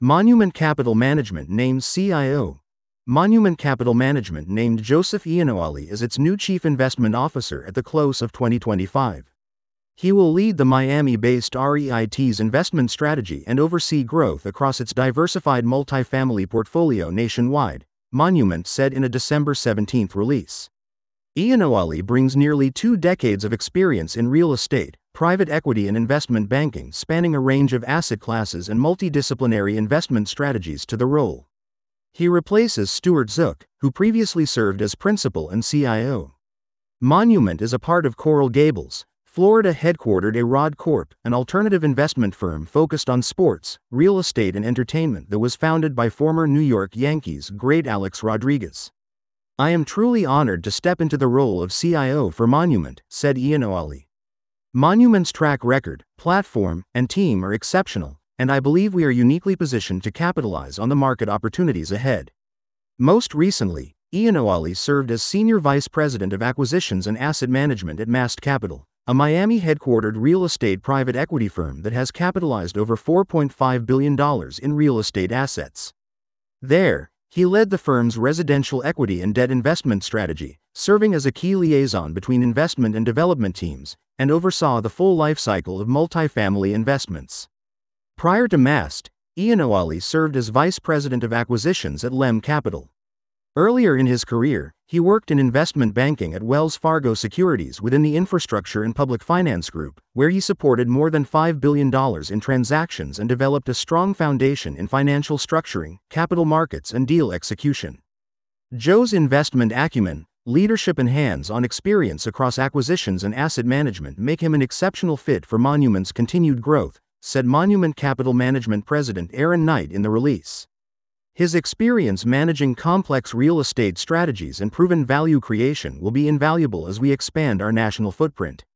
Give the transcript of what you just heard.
Monument Capital Management names CIO. Monument Capital Management named Joseph Iannuali as its new Chief Investment Officer at the close of 2025. He will lead the Miami-based REIT's investment strategy and oversee growth across its diversified multifamily portfolio nationwide, Monument said in a December 17 release. Iannuali brings nearly 2 decades of experience in real estate, private equity and investment banking, spanning a range of asset classes and multidisciplinary investment strategies to the role. He replaces Stuart Zook, who previously served as principal and CIO. Monument is a part of Coral Gables, Florida-headquartered A-Rod Corp., an alternative investment firm focused on sports, real estate and entertainment that was founded by former New York Yankees great Alex Rodriguez. "I am truly honored to step into the role of CIO for Monument," said Iannuali. "Monument's track record, platform, and team are exceptional, and I believe we are uniquely positioned to capitalize on the market opportunities ahead." Most recently, Iannuali served as Senior Vice President of Acquisitions and Asset Management at Mast Capital, a Miami-headquartered real estate private equity firm that has capitalized over $4.5 billion in real estate assets. There, he led the firm's residential equity and debt investment strategy, serving as a key liaison between investment and development teams, and oversaw the full life cycle of multifamily investments. Prior to Mast, Iannuali served as Vice President of Acquisitions at Lem Capital. Earlier in his career, he worked in investment banking at Wells Fargo Securities within the Infrastructure and Public Finance Group, where he supported more than $5 billion in transactions and developed a strong foundation in financial structuring, capital markets and deal execution. Joe's investment acumen, leadership and hands-on experience across acquisitions and asset management make him an exceptional fit for Monument's continued growth, said Monument Capital Management President Aaron Knight in the release. His experience managing complex real estate strategies and proven value creation will be invaluable as we expand our national footprint.